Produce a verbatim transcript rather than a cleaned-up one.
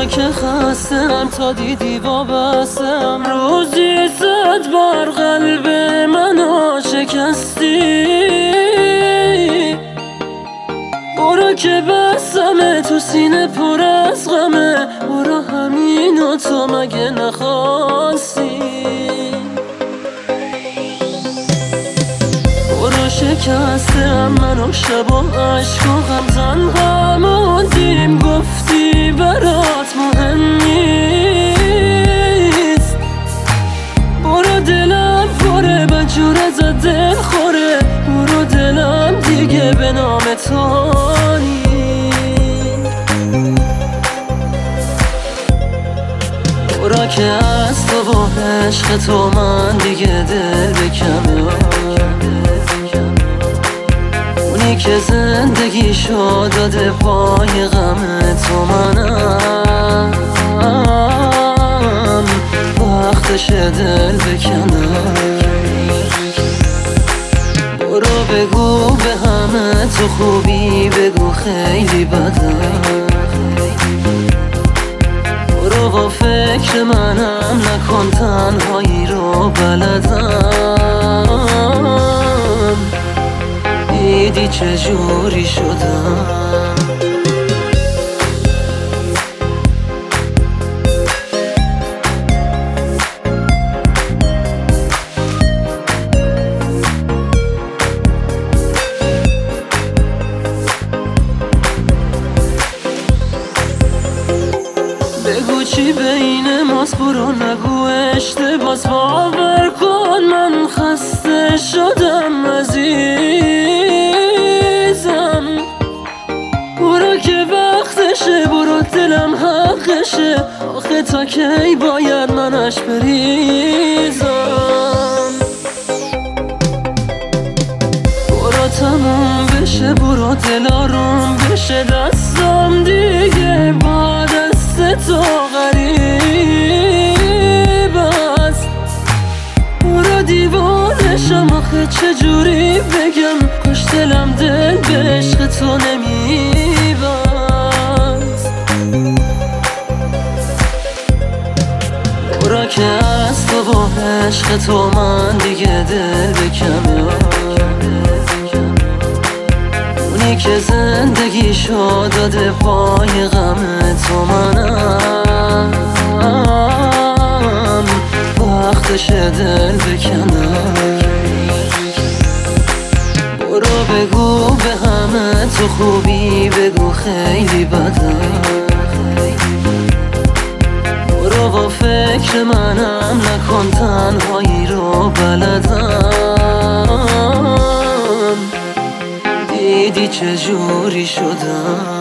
که خستم تا دیدی وابستم، روزی زد بر قلب منو شکستی. برو که بستمه تو سینه پر از غمه، برو همینو تو مگه نخواستی. برو شکستم منو شب و عشق و غم تنها موندیم، گفتی برات مهم نیست. برو دلم پره بجور ازت دل خوره، برو دلم دیگه به نام تو نیست. برو که از تو و عشق تو من دیگه دل بکنم، اونی که زندگی شد داده پای غم تو منم. وقتش دل بکنم. برو بگو به همه تو خوبی، بگو خیلی بدم. برو با فکر منم نکن تنهایی رو بلدم. دیدی چجوری شدم. بگو چی بین ماست، برو نگو اشتباس، باور کن من خسته شدم عزیزم. برو که وقتشه، برو دلم حقشه، آخه تا کی باید منش بریزم. برو تموم بشه، برو دل آروم بشه، دستم دیگه با دست تو غریب است. برو دیوانشم آخه چجوری بگم، کاش دلم دل به عشق تو نمیبست. برو که از تو و عشق تو من دیگه دل بکنم، اونی که زندگی شد داده پای غم تو منم. وقتش دل بکنم. برو بگو به همه تو خوبی، بگو خیلی بدم. برو با فکر منم نکن تنهایی رو بلدم. دیدی چجوری شدم.